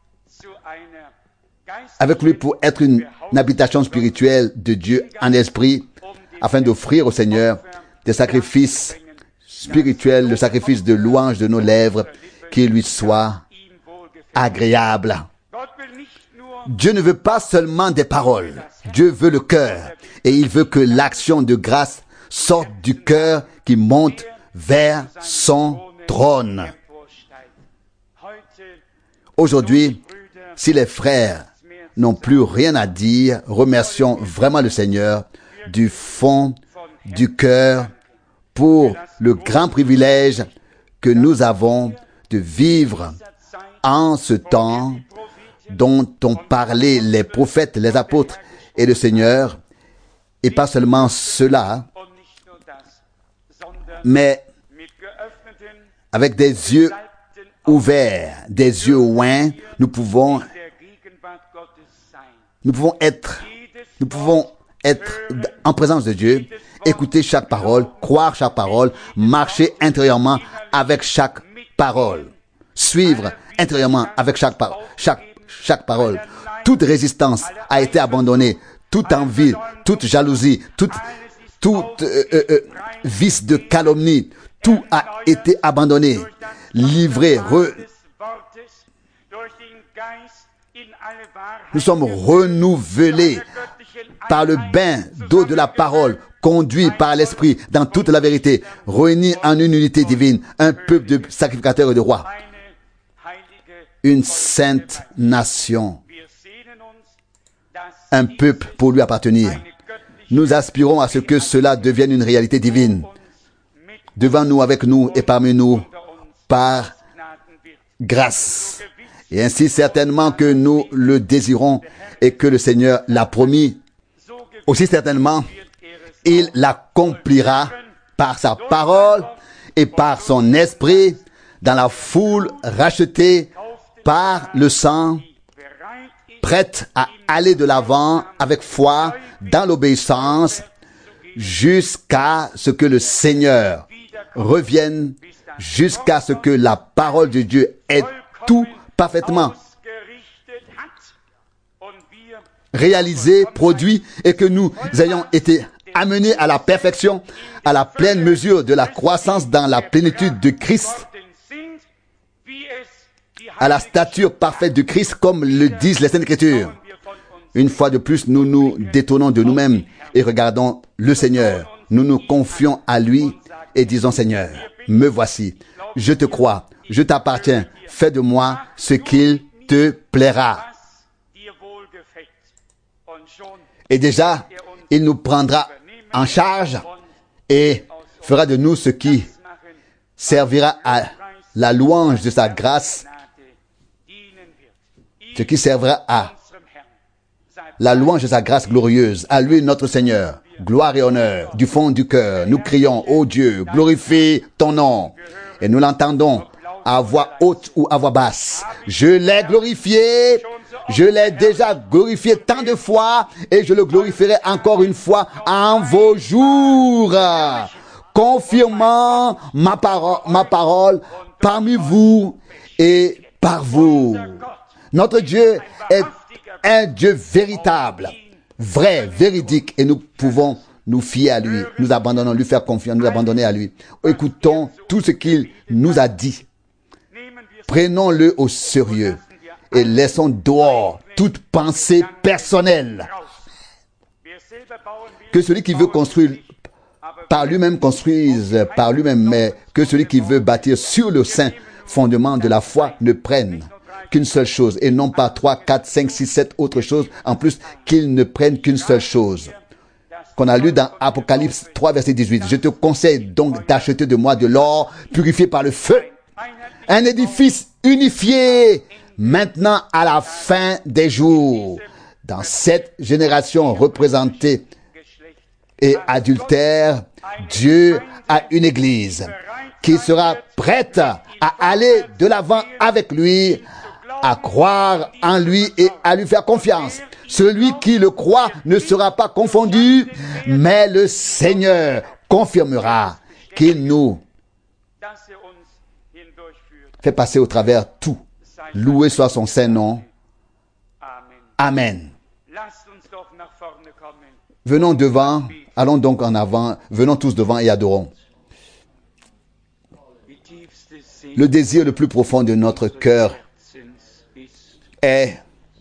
avec lui pour être une habitation spirituelle de Dieu en esprit, afin d'offrir au Seigneur des sacrifices spirituels, le sacrifice de louange de nos lèvres, qui lui soit agréable. Dieu ne veut pas seulement des paroles, Dieu veut le cœur, et il veut que l'action de grâce sorte du cœur qui monte vers son trône. Aujourd'hui, si les frères n'ont plus rien à dire, remercions vraiment le Seigneur du fond du cœur pour le grand privilège que nous avons de vivre en ce temps dont ont parlé les prophètes, les apôtres et le Seigneur, et pas seulement cela, mais avec des yeux ouverts, des yeux ouins, nous pouvons être en présence de Dieu, écouter chaque parole, croire chaque parole, marcher intérieurement avec chaque parole, suivre intérieurement avec chaque parole. Toute résistance a été abandonnée, toute envie, toute jalousie, toute vice de calomnie, tout a été abandonné, livré, nous sommes renouvelés par le bain d'eau de la parole, conduits par l'Esprit dans toute la vérité, réunis en une unité divine, un peuple de sacrificateurs et de rois, une sainte nation, un peuple pour lui appartenir. Nous aspirons à ce que cela devienne une réalité divine, devant nous, avec nous et parmi nous, par grâce. Et ainsi certainement que nous le désirons et que le Seigneur l'a promis, aussi certainement, il l'accomplira par sa parole et par son esprit dans la foule rachetée par le sang, prête à aller de l'avant avec foi dans l'obéissance jusqu'à ce que le Seigneur revienne, jusqu'à ce que la parole de Dieu ait tout parfaitement réalisé, produit, et que nous ayons été amenés à la perfection, à la pleine mesure de la croissance dans la plénitude de Christ, à la stature parfaite de Christ, comme le disent les Saintes Écritures. Une fois de plus, nous nous détournons de nous-mêmes et regardons le Seigneur. Nous nous confions à lui et disons: Seigneur, me voici, je te crois, je t'appartiens, fais de moi ce qu'il te plaira. Et déjà, il nous prendra en charge et fera de nous ce qui servira à la louange de sa grâce, ce qui servira à la louange de sa grâce glorieuse. À lui, notre Seigneur, gloire et honneur du fond du cœur. Nous crions, ô Dieu, glorifie ton nom. Et nous l'entendons à voix haute ou à voix basse. Je l'ai glorifié, je l'ai déjà glorifié tant de fois et je le glorifierai encore une fois en vos jours, confirmant ma parole parmi vous et par vous. Notre Dieu est un Dieu véritable, vrai, véridique, et nous pouvons nous fier à lui. Nous abandonnons, lui faire confiance, nous abandonner à lui. Écoutons tout ce qu'il nous a dit. Prenons-le au sérieux et laissons dehors toute pensée personnelle. Que celui qui veut construire par lui-même construise par lui-même, mais que celui qui veut bâtir sur le saint fondement de la foi ne prenne qu'une seule chose et non pas 3, 4, 5, 6, 7 autres choses, en plus qu'ils ne prennent qu'une seule chose. Qu'on a lu dans Apocalypse 3, verset 18. Je te conseille donc d'acheter de moi de l'or purifié par le feu, un édifice unifié maintenant à la fin des jours. Dans cette génération représentée et adultère, Dieu a une église qui sera prête à aller de l'avant avec lui, à croire en lui et à lui faire confiance. Celui qui le croit ne sera pas confondu, mais le Seigneur confirmera qu'il nous fait passer au travers tout. Loué soit son saint nom. Amen. Venons devant, allons donc en avant, venons tous devant et adorons. Le désir le plus profond de notre cœur est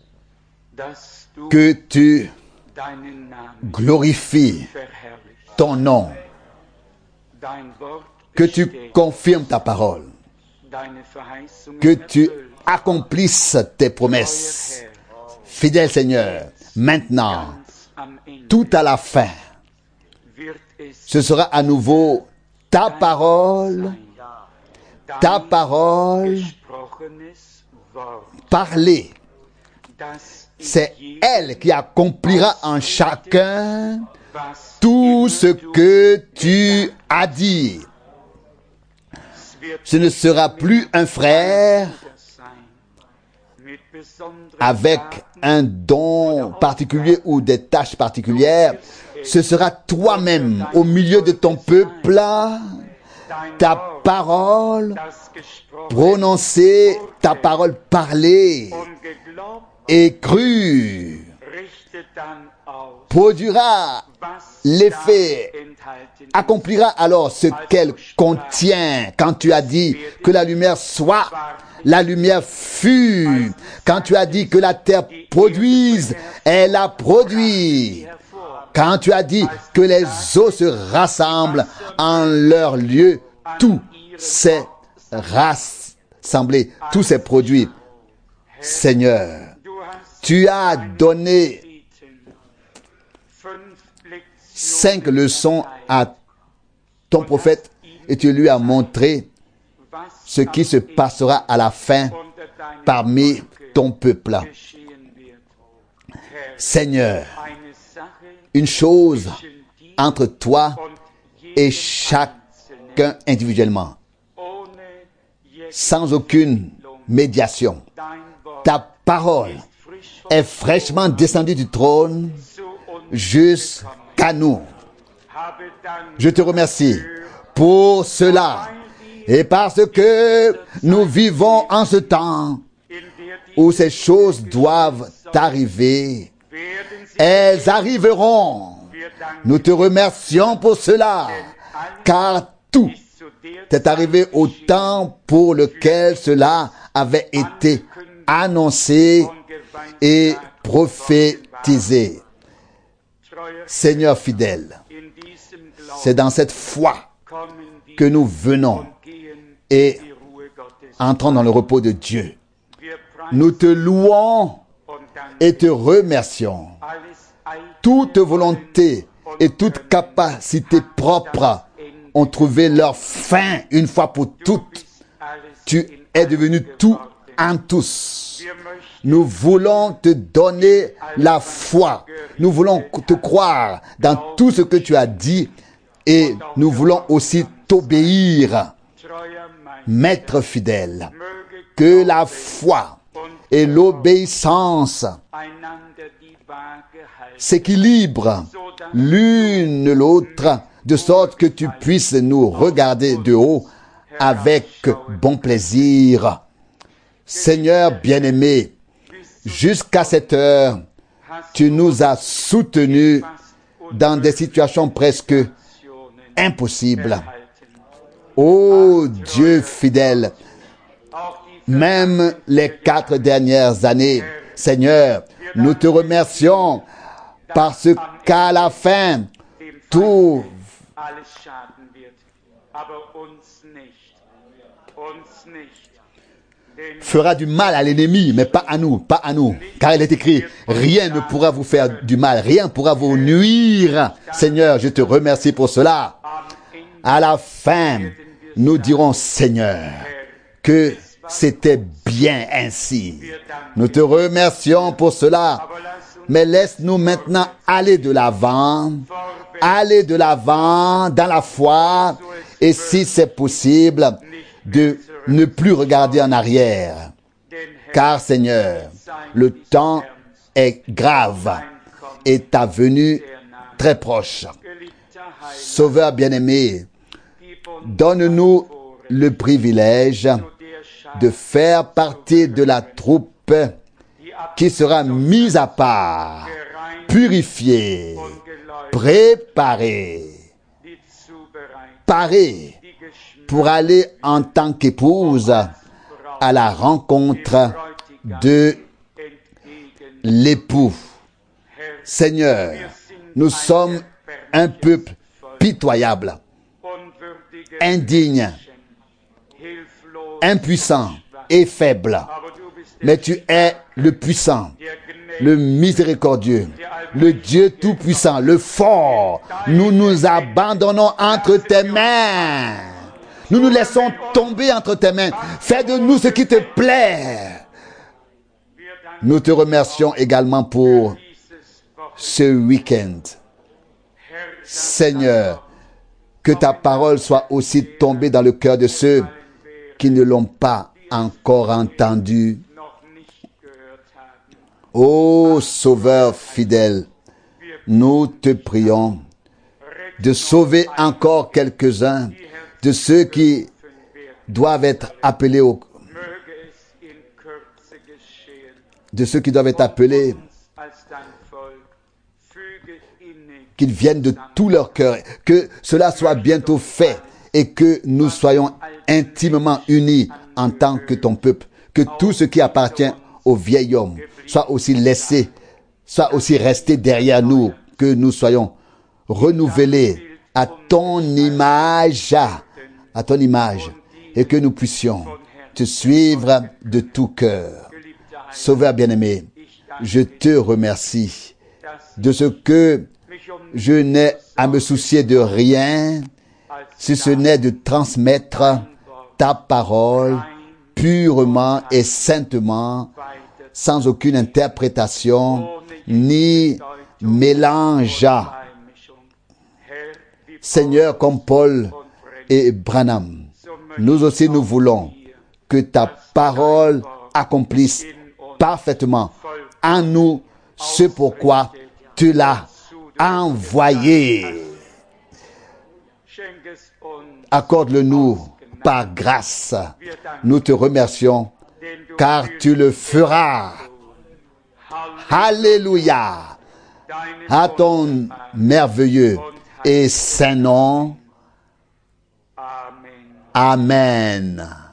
que tu glorifies ton nom, que tu confirmes ta parole, que tu accomplisses tes promesses. Fidèle Seigneur, maintenant, tout à la fin, ce sera à nouveau ta parole parlée. C'est elle qui accomplira en chacun tout ce que tu as dit. Ce ne sera plus un frère avec un don particulier ou des tâches particulières. Ce sera toi-même au milieu de ton peuple, ta parole prononcée, ta parole parlée et crue produira l'effet, accomplira alors ce qu'elle contient. Quand tu as dit que la lumière soit, la lumière fut. Quand tu as dit que la terre produise, elle a produit. Quand tu as dit que les eaux se rassemblent en leur lieu, tout s'est rassemblé, tout s'est produit. Seigneur, tu as donné 5 leçons à ton prophète et tu lui as montré ce qui se passera à la fin parmi ton peuple. Seigneur, une chose entre toi et chacun individuellement, sans aucune médiation. Ta parole est fraîchement descendue du trône jusqu'à nous. Je te remercie pour cela et parce que nous vivons en ce temps où ces choses doivent arriver. Elles arriveront. Nous te remercions pour cela, car tout est arrivé au temps pour lequel cela avait été annoncé et prophétisé. Seigneur fidèle, c'est dans cette foi que nous venons et entrons dans le repos de Dieu. Nous te louons et te remercions. Toute volonté et toute capacité propre ont trouvé leur fin une fois pour toutes. Tu es devenu tout en tous. Nous voulons te donner la foi. Nous voulons te croire dans tout ce que tu as dit et nous voulons aussi t'obéir. Maître fidèle, que la foi et l'obéissance s'équilibrent l'une l'autre, de sorte que tu puisses nous regarder de haut avec bon plaisir. Seigneur bien-aimé, jusqu'à cette heure, tu nous as soutenus dans des situations presque impossibles. Ô Dieu fidèle, même les 4 dernières années, Seigneur, nous te remercions parce qu'à la fin, tout fera du mal à l'ennemi, mais pas à nous, car il est écrit, rien ne pourra vous faire du mal, rien ne pourra vous nuire. Seigneur, je te remercie pour cela. À la fin, nous dirons, Seigneur, que c'était bien ainsi. Nous te remercions pour cela. Mais laisse-nous maintenant aller de l'avant dans la foi, et si c'est possible, de ne plus regarder en arrière. Car Seigneur, le temps est grave et ta venue très proche. Sauveur bien-aimé, donne-nous le privilège de faire partie de la troupe qui sera mise à part, purifiée, préparée, parée pour aller en tant qu'épouse à la rencontre de l'époux. Seigneur, nous sommes un peuple pitoyable, indigne, impuissant et faible. Mais tu es le puissant, le miséricordieux, le Dieu tout-puissant, le fort. Nous nous abandonnons entre tes mains. Nous nous laissons tomber entre tes mains. Fais de nous ce qui te plaît. Nous te remercions également pour ce week-end. Seigneur, que ta parole soit aussi tombée dans le cœur de ceux qui ne l'ont pas encore entendue. Ô Sauveur fidèle, nous te prions de sauver encore quelques-uns de ceux qui doivent être appelés qu'ils viennent de tout leur cœur, que cela soit bientôt fait et que nous soyons intimement unis en tant que ton peuple, que tout ce qui appartient au vieil homme soit aussi laissé, soit aussi resté derrière nous, que nous soyons renouvelés à ton image, et que nous puissions te suivre de tout cœur. Sauveur bien-aimé, je te remercie de ce que je n'ai à me soucier de rien, si ce n'est de transmettre ta parole purement et saintement, sans aucune interprétation ni mélange. Seigneur, comme Paul et Branham, nous aussi nous voulons que ta parole accomplisse parfaitement en nous ce pourquoi tu l'as envoyé. Accorde-le-nous par grâce. Nous te remercions car tu le feras. Alléluia. À ton merveilleux et saint nom. Amen.